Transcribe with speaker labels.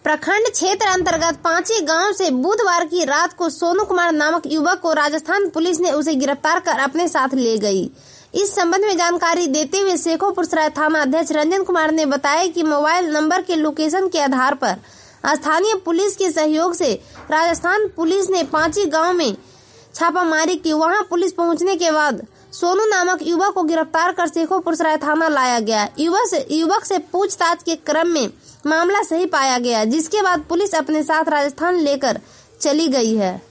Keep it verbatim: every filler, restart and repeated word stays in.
Speaker 1: प्रखंड क्षेत्र अंतर्गत पांची गांव से बुधवार की रात को सोनू कुमार नामक युवक को राजस्थान पुलिस ने उसे गिरफ्तार कर अपने साथ ले गई। इस संबंध में जानकारी देते हुए शेखोपुर सराय थाना अध्यक्ष रंजन कुमार ने बताया कि मोबाइल नंबर के लोकेशन के आधार पर स्थानीय पुलिस के सहयोग से राजस्थान पुलिस ने पांची गांव में छापामारी की। वहां पुलिस पहुंचने के बाद सोनू नामक युवक को गिरफ्तार कर शेखोपुर सराय थाना लाया गया। युवक से युवक से पूछताछ के क्रम में मामला सही पाया गया, जिसके बाद पुलिस अपने साथ राजस्थान लेकर चली गई है।